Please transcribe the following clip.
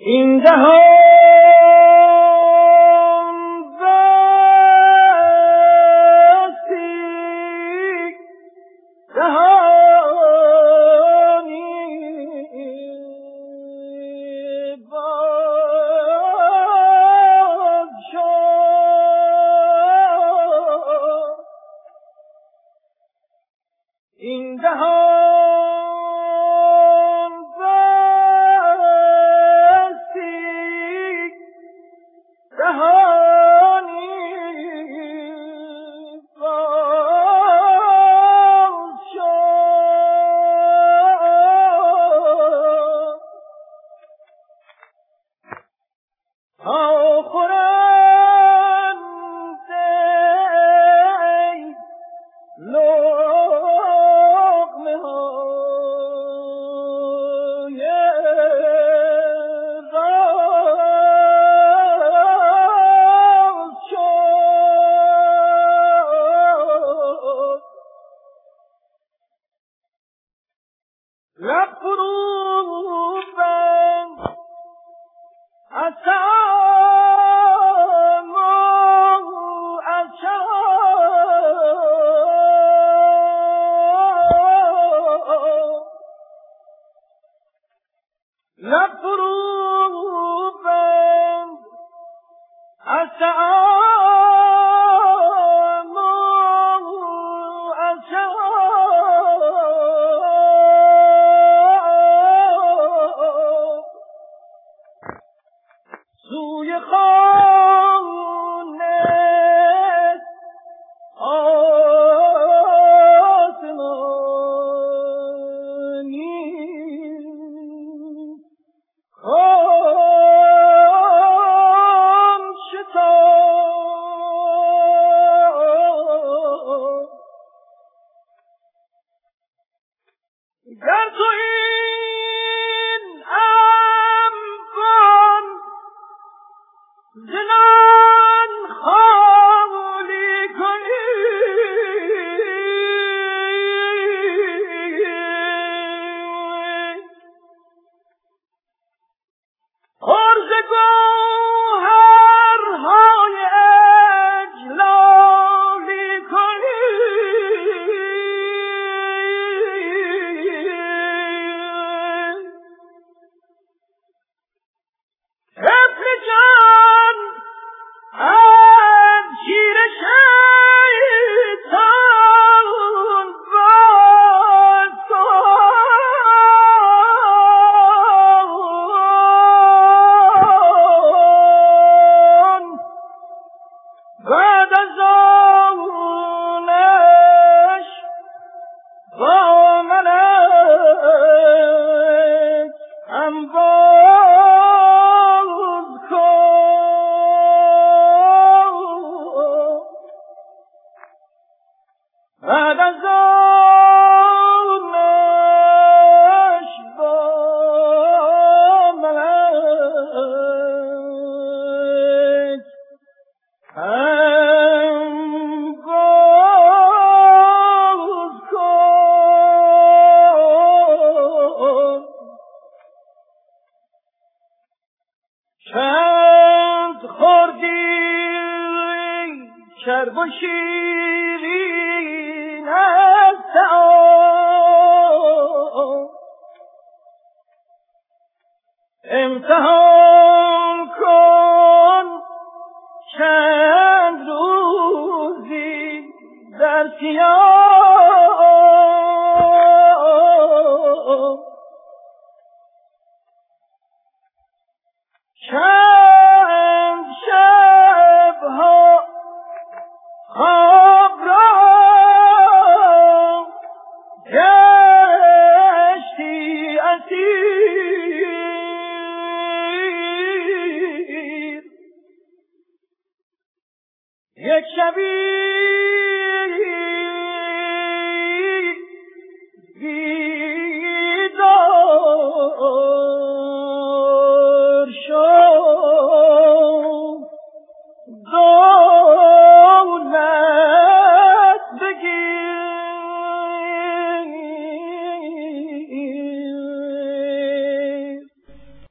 این دهان بستی دهانی باز شد. این دهان بستی دهانی باز شد. تا خورند ای لقمه های راز شد. لب فرو بند از طعام و از شراب. لب فرو بند از طعام و از شراب. سوی خانه آسمانی خام شتاب. گر تو این انبان زنان خالی کنی، عرض گوهرهای اجلالی کنی، طفل جان از شیر شیطان باز کن. بعد از آنش با منت هم باز کن. بعد از آنش با منت هم باز کن. چند خوردی چرب و شیرین از طعام، امتحان کن چند روزی در صیام. چند شبها خواب را گشتی اسیر. یک شبی